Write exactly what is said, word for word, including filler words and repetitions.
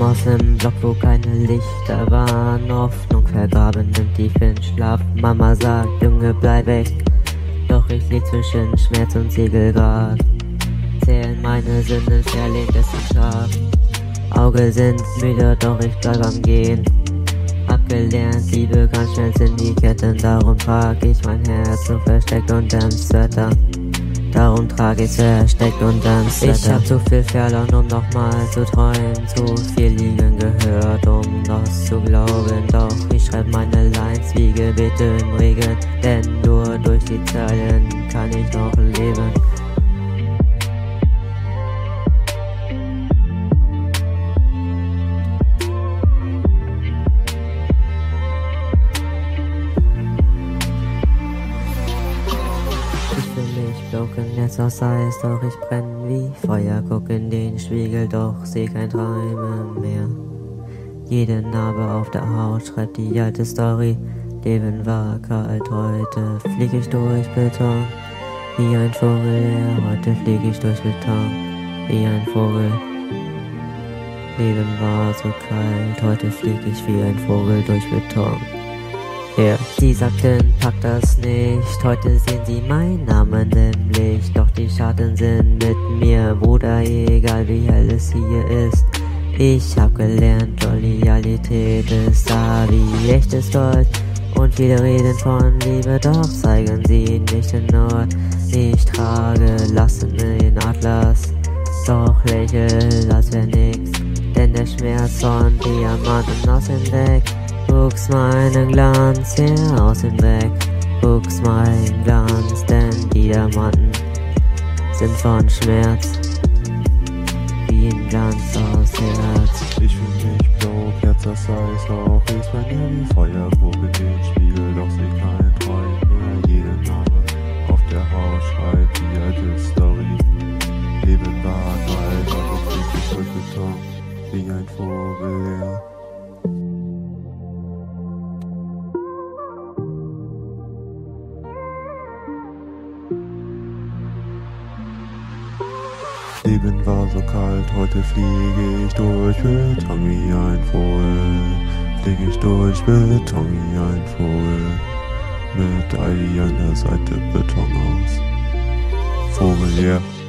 Komm aus nem Block, wo keine Lichter waren, Hoffnung vergraben im tiefen Schlaf. Mama sagt, Junge, bleib weg, doch ich lieg zwischen Schmerz und Ziegelgrad. Zählen meine Sinne, verlehnt es im Schlaf. Auge sind müde, doch ich bleib am Gehen. Abgelernt, Liebe ganz schnell sind die Ketten, darum trag ich mein Herz so versteckt unterm Sweater. Darum trag ich's versteckt unterm Sweater. Ich hab zu viel verloren, um nochmal zu träumen, zu viel liegen gehört, um noch zu glauben. Doch ich schreib meine Lines wie Gebete im Regen, denn nur durch die Zeilen kann ich noch leben. Broken jetzt aus Eis, doch ich brenn wie Feuer, guck in den Spiegel, doch seh kein Träume mehr. Jede Narbe auf der Haut schreibt die alte Story. Leben war kalt, heute flieg ich durch Beton, wie ein Vogel, ja, heute flieg ich durch Beton, wie ein Vogel. Leben war so kalt, heute flieg ich wie ein Vogel durch Beton. Yeah. Sie sagten, pack das nicht, heute sehen sie meinen Namen im Licht. Doch die Schatten sind mit mir, Bruder, egal wie hell es hier ist. Ich hab gelernt, Loyalität ist da wie echtes Gold. Und viele reden von Liebe, doch zeigen sie nicht den Ort. Ich trage Lasten in Atlas, doch lächel, als wär nix. Denn der Schmerz von Diamanten aus dem Deck wuchs meinen Glanz her aus dem Weg, wuchs mein Glanz, denn die Diamanten sind von Schmerz, wie ein Glanz aus Herz. Ich fühl mich blau, Herz aus Eis, auch ich bei mir wie Feuer, guck in den Spiegel, doch seh kein Träum mehr. Jede Narbe auf der Haut schreibt die alte Story. Leben war kalt, heute flieg ich durch Beton, wie ein Vogel, ja. Leben war so kalt, heute fliege ich durch Beton wie ein Vogel. Fliege ich durch Beton wie ein Vogel. Mit Ivy an der Seite Beton aus. Vogel, yeah.